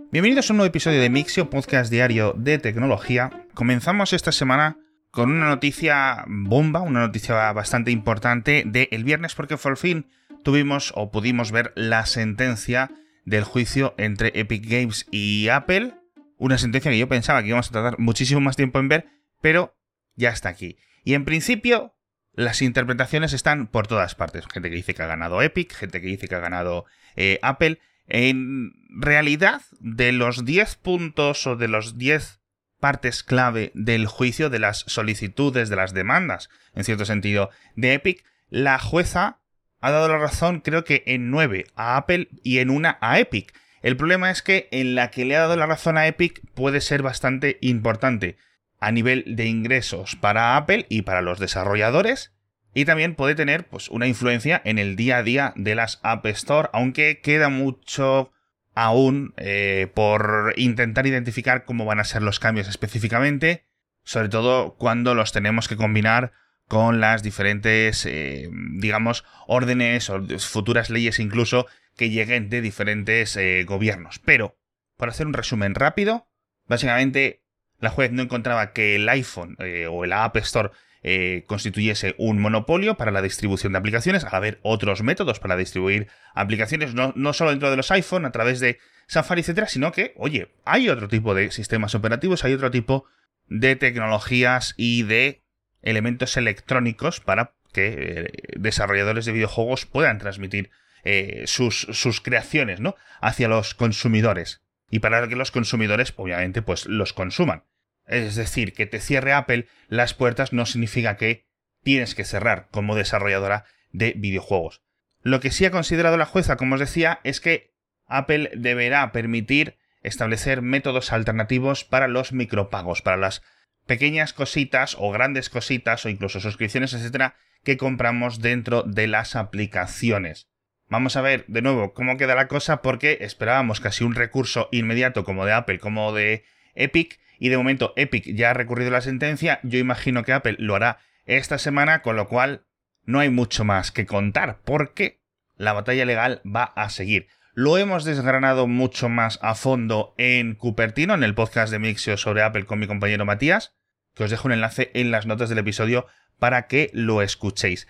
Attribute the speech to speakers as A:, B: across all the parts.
A: Bienvenidos a un nuevo episodio de Mixio, podcast diario de tecnología. Comenzamos esta semana con una noticia bomba, una noticia bastante importante del viernes, porque por fin pudimos ver la sentencia del juicio entre Epic Games y Apple. Una sentencia que yo pensaba que íbamos a tardar muchísimo más tiempo en ver, pero ya está aquí. Y en principio, las interpretaciones están por todas partes. Gente que dice que ha ganado Epic, gente que dice que ha ganado Apple. En realidad, de los 10 puntos o de los 10 partes clave del juicio, de las solicitudes, de las demandas, en cierto sentido, de Epic, la jueza ha dado la razón, creo que en 9 a Apple y en 1 a Epic. El problema es que en la que le ha dado la razón a Epic puede ser bastante importante a nivel de ingresos para Apple y para los desarrolladores, y también puede tener una influencia en el día a día de las App Store, aunque queda mucho aún por intentar identificar cómo van a ser los cambios específicamente, sobre todo cuando los tenemos que combinar con las diferentes, órdenes o futuras leyes incluso que lleguen de diferentes gobiernos. Pero, para hacer un resumen rápido, básicamente la juez no encontraba que el iPhone o la App Store constituyese un monopolio para la distribución de aplicaciones, al haber otros métodos para distribuir aplicaciones, no solo dentro de los iPhone, a través de Safari, etcétera, sino que, hay otro tipo de sistemas operativos, hay otro tipo de tecnologías y de elementos electrónicos para que desarrolladores de videojuegos puedan transmitir sus creaciones, ¿no?, hacia los consumidores, y para que los consumidores, obviamente, los consuman. Es decir, que te cierre Apple las puertas no significa que tienes que cerrar como desarrolladora de videojuegos. Lo que sí ha considerado la jueza, como os decía, es que Apple deberá permitir establecer métodos alternativos para los micropagos, para las pequeñas cositas o grandes cositas o incluso suscripciones, etcétera, que compramos dentro de las aplicaciones. Vamos a ver de nuevo cómo queda la cosa, porque esperábamos casi un recurso inmediato como de Apple como de Epic, y de momento Epic ya ha recurrido la sentencia. Yo imagino que Apple lo hará esta semana, con lo cual no hay mucho más que contar, porque la batalla legal va a seguir. Lo hemos desgranado mucho más a fondo en Cupertino, en el podcast de Mixio sobre Apple con mi compañero Matías, que os dejo un enlace en las notas del episodio para que lo escuchéis.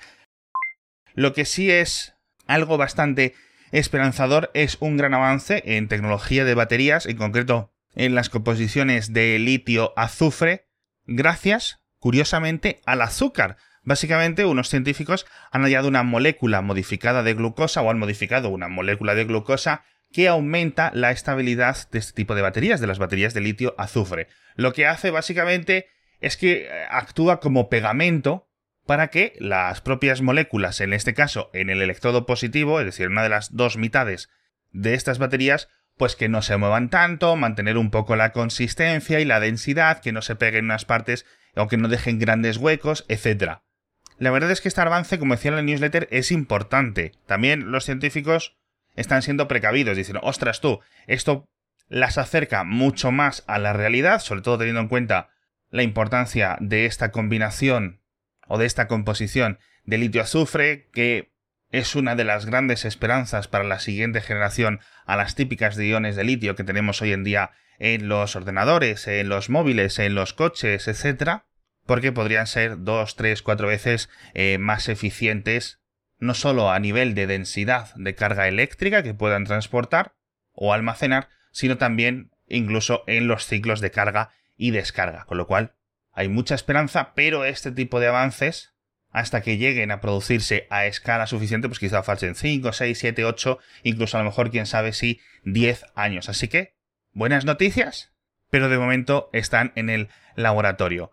A: Lo que sí es algo bastante esperanzador es un gran avance en tecnología de baterías, en concreto en las composiciones de litio-azufre, gracias, curiosamente, al azúcar. Básicamente, unos científicos han hallado una molécula modificada de glucosa, o han modificado una molécula de glucosa que aumenta la estabilidad de este tipo de baterías, de las baterías de litio-azufre. Lo que hace, básicamente, es que actúa como pegamento para que las propias moléculas, en este caso en el electrodo positivo, es decir, una de las dos mitades de estas baterías, que no se muevan tanto, mantener un poco la consistencia y la densidad, que no se peguen unas partes o que no dejen grandes huecos, etc. La verdad es que este avance, como decía en la newsletter, es importante. También los científicos están siendo precavidos, diciendo, ostras tú, esto las acerca mucho más a la realidad, sobre todo teniendo en cuenta la importancia de esta combinación o de esta composición de litio-azufre, que es una de las grandes esperanzas para la siguiente generación a las típicas de iones de litio que tenemos hoy en día en los ordenadores, en los móviles, en los coches, etc., porque podrían ser 2, 3, 4 veces más eficientes, no solo a nivel de densidad de carga eléctrica que puedan transportar o almacenar, sino también incluso en los ciclos de carga y descarga, con lo cual hay mucha esperanza, pero este tipo de avances, hasta que lleguen a producirse a escala suficiente, quizá falten 5, 6, 7, 8, incluso a lo mejor, quién sabe si 10 años. Así que, buenas noticias, pero de momento están en el laboratorio.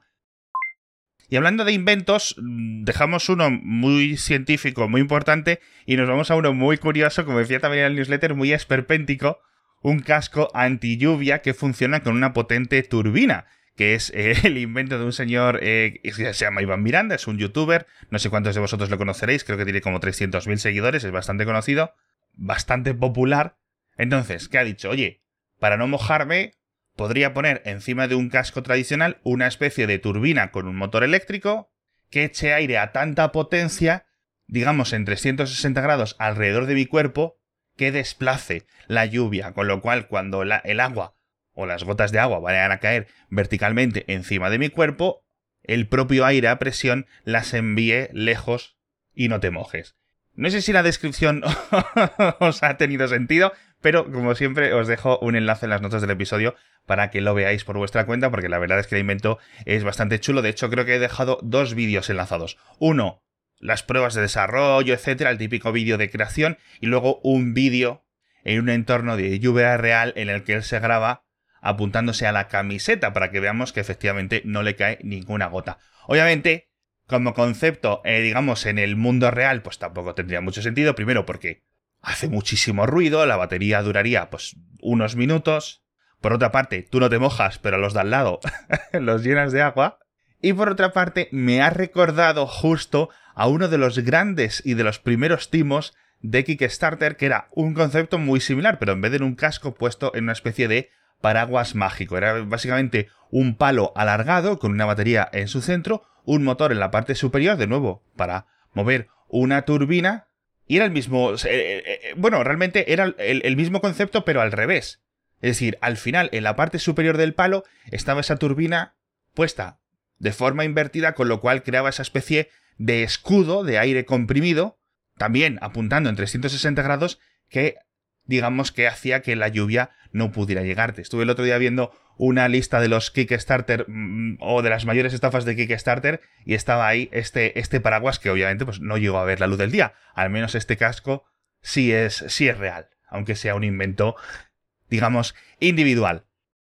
A: Y hablando de inventos, dejamos uno muy científico, muy importante, y nos vamos a uno muy curioso, como decía también en el newsletter, muy esperpéntico, un casco anti-lluvia que funciona con una potente turbina, que es el invento de un señor que se llama Iván Miranda, es un youtuber, no sé cuántos de vosotros lo conoceréis, creo que tiene como 300.000 seguidores, es bastante conocido, bastante popular. Entonces, ¿qué ha dicho? Oye, para no mojarme, podría poner encima de un casco tradicional una especie de turbina con un motor eléctrico que eche aire a tanta potencia, digamos en 360 grados alrededor de mi cuerpo, que desplace la lluvia, con lo cual cuando el agua o las gotas de agua vayan a caer verticalmente encima de mi cuerpo, el propio aire a presión las envíe lejos y no te mojes. No sé si la descripción os ha tenido sentido, pero como siempre os dejo un enlace en las notas del episodio para que lo veáis por vuestra cuenta, porque la verdad es que el invento es bastante chulo. De hecho, creo que he dejado 2 vídeos enlazados. Uno, las pruebas de desarrollo, etcétera, el típico vídeo de creación, y luego un vídeo en un entorno de lluvia real en el que él se graba apuntándose a la camiseta para que veamos que efectivamente no le cae ninguna gota. Obviamente, como concepto, digamos, en el mundo real, pues tampoco tendría mucho sentido. Primero porque hace muchísimo ruido, la batería duraría pues unos minutos. Por otra parte, tú no te mojas, pero los de al lado los llenas de agua. Y por otra parte, me ha recordado justo a uno de los grandes y de los primeros timos de Kickstarter, que era un concepto muy similar, pero en vez de en un casco puesto en una especie de paraguas mágico. Era básicamente un palo alargado con una batería en su centro, un motor en la parte superior, de nuevo, para mover una turbina, y era el mismo... bueno, realmente era el mismo concepto, pero al revés. Es decir, al final, en la parte superior del palo, estaba esa turbina puesta de forma invertida, con lo cual creaba esa especie de escudo de aire comprimido, también apuntando en 360 grados, que digamos que hacía que la lluvia no pudiera llegarte. Estuve el otro día viendo una lista de los Kickstarter o de las mayores estafas de Kickstarter y estaba ahí este paraguas que obviamente pues no llegó a ver la luz del día. Al menos este casco sí es real, aunque sea un invento, digamos, individual.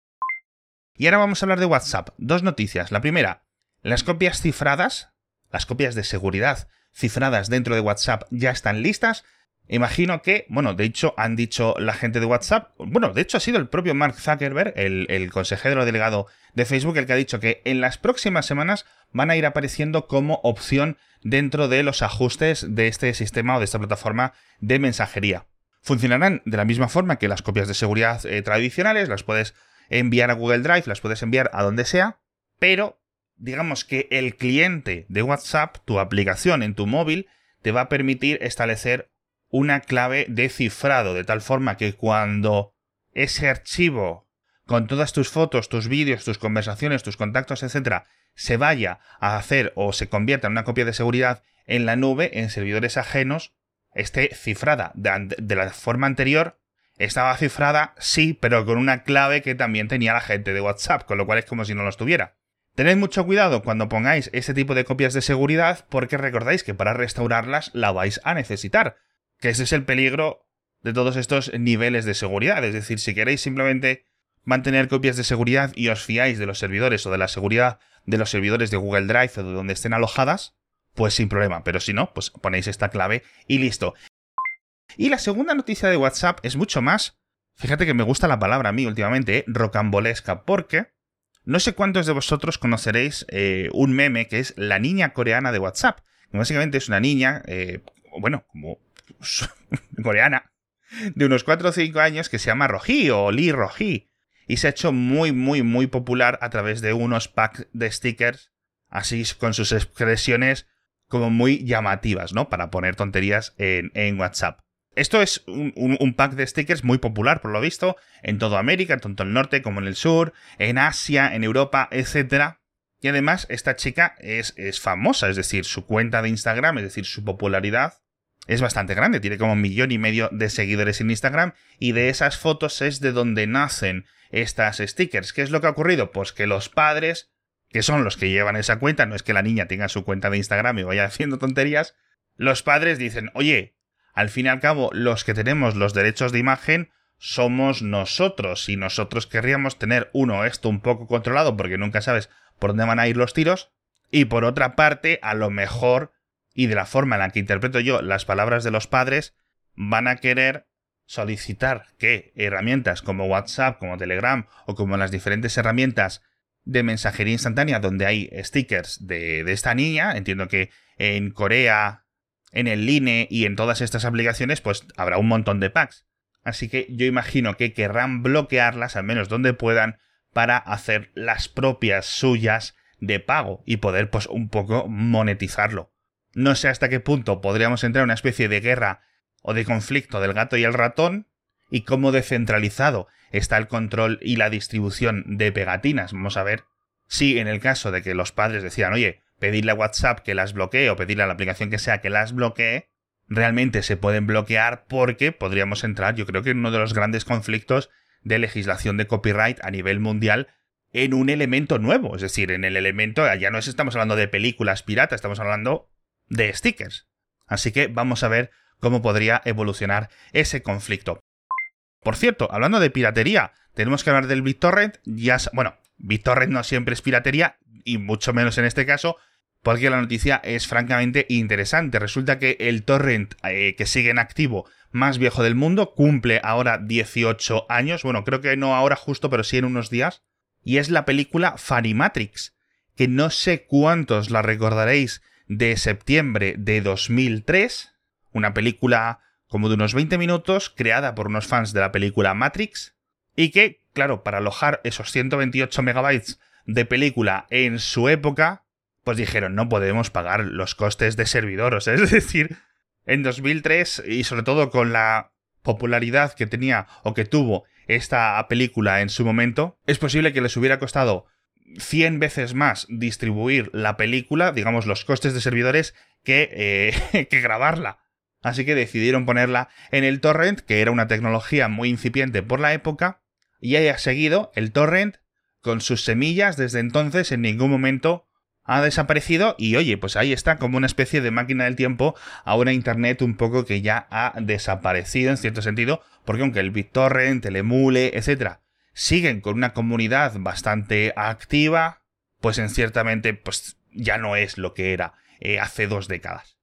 A: Y ahora vamos a hablar de WhatsApp. 2 noticias. La primera, las copias cifradas, las copias de seguridad cifradas dentro de WhatsApp ya están listas. Imagino que, bueno, de hecho han dicho la gente de WhatsApp, bueno, de hecho ha sido el propio Mark Zuckerberg, el consejero delegado de Facebook, el que ha dicho que en las próximas semanas van a ir apareciendo como opción dentro de los ajustes de este sistema o de esta plataforma de mensajería. Funcionarán de la misma forma que las copias de seguridad tradicionales, las puedes enviar a Google Drive, las puedes enviar a donde sea, pero digamos que el cliente de WhatsApp, tu aplicación en tu móvil, te va a permitir establecer una clave de cifrado, de tal forma que cuando ese archivo con todas tus fotos, tus vídeos, tus conversaciones, tus contactos, etcétera, se vaya a hacer o se convierta en una copia de seguridad en la nube, en servidores ajenos, esté cifrada. De la forma anterior estaba cifrada, sí, pero con una clave que también tenía la gente de WhatsApp, con lo cual es como si no los tuviera. Tened mucho cuidado cuando pongáis ese tipo de copias de seguridad, porque recordáis que para restaurarlas la vais a necesitar. Que ese es el peligro de todos estos niveles de seguridad. Es decir, si queréis simplemente mantener copias de seguridad y os fiáis de los servidores o de la seguridad de los servidores de Google Drive o de donde estén alojadas, pues sin problema. Pero si no, pues ponéis esta clave y listo. Y la segunda noticia de WhatsApp es mucho más, fíjate que me gusta la palabra a mí últimamente, rocambolesca, porque no sé cuántos de vosotros conoceréis un meme que es la niña coreana de WhatsApp. Que básicamente es una niña, como coreana, de unos 4 o 5 años que se llama Roji o Lee Roji y se ha hecho muy, muy, muy popular a través de unos packs de stickers, así con sus expresiones como muy llamativas, ¿no? Para poner tonterías en WhatsApp. Esto es un pack de stickers muy popular, por lo visto, en toda América, tanto en el norte como en el sur, en Asia, en Europa, etc. Y además, esta chica es famosa, es decir, su cuenta de Instagram, es decir, su popularidad es bastante grande, tiene como 1,5 millones de seguidores en Instagram y de esas fotos es de donde nacen estas stickers. ¿Qué es lo que ha ocurrido? Pues que los padres, que son los que llevan esa cuenta, no es que la niña tenga su cuenta de Instagram y vaya haciendo tonterías, los padres dicen, oye, al fin y al cabo los que tenemos los derechos de imagen somos nosotros y nosotros querríamos tener esto un poco controlado porque nunca sabes por dónde van a ir los tiros y por otra parte a lo mejor y de la forma en la que interpreto yo las palabras de los padres, van a querer solicitar que herramientas como WhatsApp, como Telegram o como las diferentes herramientas de mensajería instantánea donde hay stickers de esta niña, entiendo que en Corea, en el Line y en todas estas aplicaciones, pues habrá un montón de packs. Así que yo imagino que querrán bloquearlas, al menos donde puedan, para hacer las propias suyas de pago y poder pues un poco monetizarlo. No sé hasta qué punto podríamos entrar en una especie de guerra o de conflicto del gato y el ratón y cómo descentralizado está el control y la distribución de pegatinas. Vamos a ver si en el caso de que los padres decidan, oye, pedirle a WhatsApp que las bloquee o pedirle a la aplicación que sea que las bloquee, realmente se pueden bloquear, porque podríamos entrar, yo creo que en uno de los grandes conflictos de legislación de copyright a nivel mundial en un elemento nuevo. Es decir, en el elemento, ya no estamos hablando de películas piratas, estamos hablando de stickers. Así que vamos a ver cómo podría evolucionar ese conflicto. Por cierto, hablando de piratería, tenemos que hablar del BitTorrent. Bueno, BitTorrent no siempre es piratería, y mucho menos en este caso, porque la noticia es francamente interesante. Resulta que el torrent que sigue en activo más viejo del mundo cumple ahora 18 años. Bueno, creo que no ahora justo, pero sí en unos días. Y es la película Fanimatrix, que no sé cuántos la recordaréis, de septiembre de 2003. Una película como de unos 20 minutos, creada por unos fans de la película Matrix, y que, claro, para alojar esos 128 megabytes de película en su época, pues dijeron, no podemos pagar los costes de servidor. O sea, es decir, en 2003, y sobre todo con la popularidad que tenía o que tuvo esta película en su momento, es posible que les hubiera costado 100 veces más distribuir la película, digamos, los costes de servidores, que grabarla. Así que decidieron ponerla en el torrent, que era una tecnología muy incipiente por la época, y haya seguido el torrent con sus semillas desde entonces. En ningún momento ha desaparecido, y oye, pues ahí está, como una especie de máquina del tiempo a una internet un poco que ya ha desaparecido en cierto sentido, porque aunque el BitTorrent, el Emule, etc., siguen con una comunidad bastante activa, pues ciertamente pues ya no es lo que era hace 2 décadas.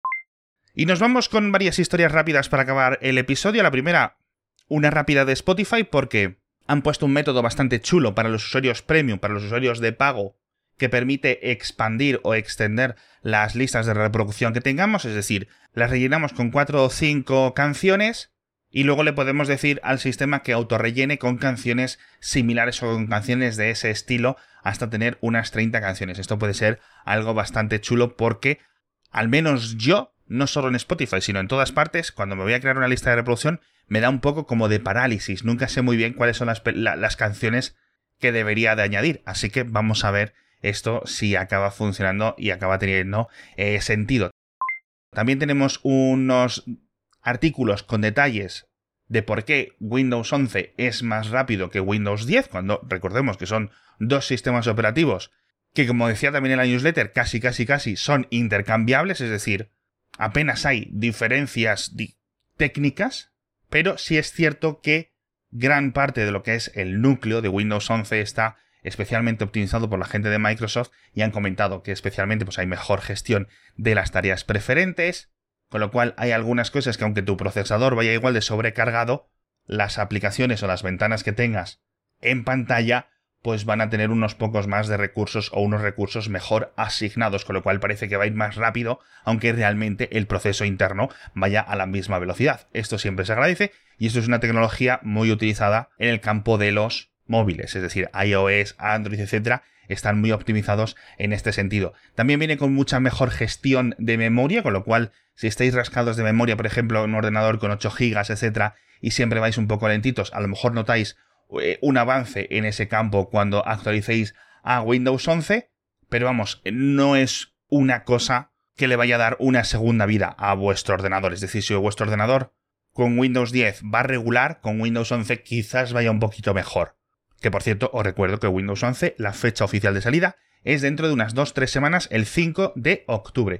A: Y nos vamos con varias historias rápidas para acabar el episodio. La primera, una rápida de Spotify, porque han puesto un método bastante chulo para los usuarios premium, para los usuarios de pago, que permite expandir o extender las listas de reproducción que tengamos. Es decir, las rellenamos con 4 o 5 canciones y luego le podemos decir al sistema que autorrellene con canciones similares o con canciones de ese estilo hasta tener unas 30 canciones. Esto puede ser algo bastante chulo, porque al menos yo, no solo en Spotify, sino en todas partes, cuando me voy a crear una lista de reproducción, me da un poco como de parálisis. Nunca sé muy bien cuáles son las canciones que debería de añadir. Así que vamos a ver esto si acaba funcionando y acaba teniendo sentido. También tenemos unos artículos con detalles de por qué Windows 11 es más rápido que Windows 10, cuando recordemos que son dos sistemas operativos que, como decía también en la newsletter, casi son intercambiables. Es decir, apenas hay diferencias técnicas, pero sí es cierto que gran parte de lo que es el núcleo de Windows 11 está especialmente optimizado por la gente de Microsoft, y han comentado que especialmente pues hay mejor gestión de las tareas preferentes, con lo cual hay algunas cosas que, aunque tu procesador vaya igual de sobrecargado, las aplicaciones o las ventanas que tengas en pantalla pues van a tener unos pocos más de recursos o unos recursos mejor asignados, con lo cual parece que va a ir más rápido, aunque realmente el proceso interno vaya a la misma velocidad. Esto siempre se agradece, y esto es una tecnología muy utilizada en el campo de los móviles, es decir, iOS, Android, etcétera, están muy optimizados en este sentido. También viene con mucha mejor gestión de memoria, con lo cual, si estáis rascados de memoria, por ejemplo, en un ordenador con 8 GB, etcétera, y siempre vais un poco lentitos, a lo mejor notáis un avance en ese campo cuando actualicéis a Windows 11, pero vamos, no es una cosa que le vaya a dar una segunda vida a vuestro ordenador. Es decir, si vuestro ordenador con Windows 10 va regular, con Windows 11 quizás vaya un poquito mejor. Que, por cierto, os recuerdo que Windows 11, la fecha oficial de salida, es dentro de unas 2-3 semanas, el 5 de octubre.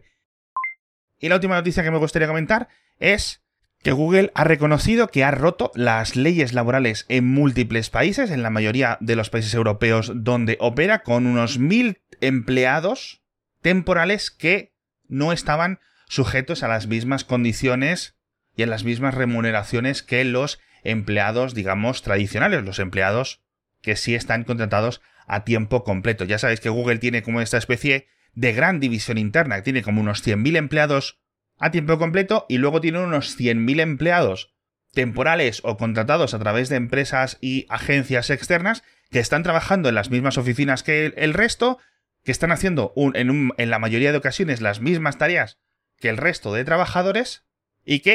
A: Y la última noticia que me gustaría comentar es que Google ha reconocido que ha roto las leyes laborales en múltiples países, en la mayoría de los países europeos donde opera, con unos 1000 empleados temporales que no estaban sujetos a las mismas condiciones y a las mismas remuneraciones que los empleados, digamos, tradicionales, los empleados que sí están contratados a tiempo completo. Ya sabéis que Google tiene como esta especie de gran división interna, que tiene como unos 100.000 empleados a tiempo completo, y luego tiene unos 100.000 empleados temporales o contratados a través de empresas y agencias externas que están trabajando en las mismas oficinas que el resto, que están haciendo en la mayoría de ocasiones las mismas tareas que el resto de trabajadores, y que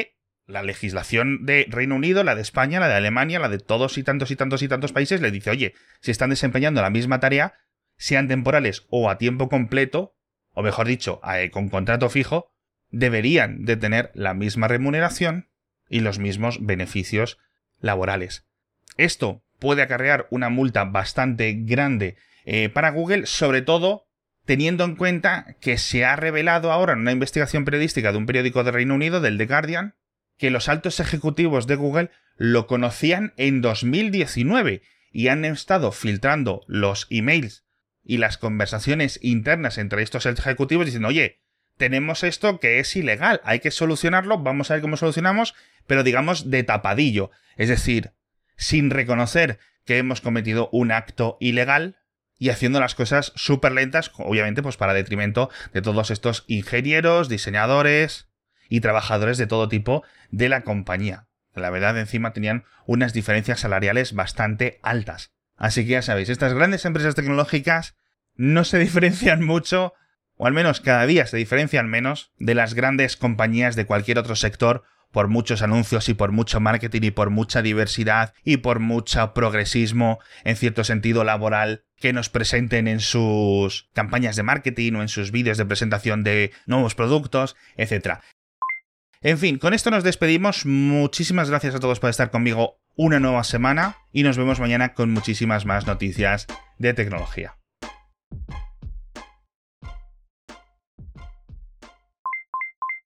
A: la legislación de Reino Unido, la de España, la de Alemania, la de todos y tantos y tantos y tantos países, le dice, oye, si están desempeñando la misma tarea, sean temporales o a tiempo completo, o mejor dicho, con contrato fijo, deberían de tener la misma remuneración y los mismos beneficios laborales. Esto puede acarrear una multa bastante grande para Google, sobre todo teniendo en cuenta que se ha revelado ahora en una investigación periodística de un periódico de Reino Unido, del The Guardian, que los altos ejecutivos de Google lo conocían en 2019 y han estado filtrando los emails y las conversaciones internas entre estos ejecutivos diciendo, oye, tenemos esto que es ilegal, hay que solucionarlo, vamos a ver cómo solucionamos, pero digamos de tapadillo, es decir, sin reconocer que hemos cometido un acto ilegal y haciendo las cosas súper lentas, obviamente pues para detrimento de todos estos ingenieros, diseñadores y trabajadores de todo tipo de la compañía. La verdad, encima tenían unas diferencias salariales bastante altas. Así que ya sabéis, estas grandes empresas tecnológicas no se diferencian mucho, o al menos cada día se diferencian menos, de las grandes compañías de cualquier otro sector, por muchos anuncios y por mucho marketing y por mucha diversidad y por mucho progresismo, en cierto sentido laboral, que nos presenten en sus campañas de marketing o en sus vídeos de presentación de nuevos productos, etc. En fin, con esto nos despedimos. Muchísimas gracias a todos por estar conmigo una nueva semana y nos vemos mañana con muchísimas más noticias de tecnología.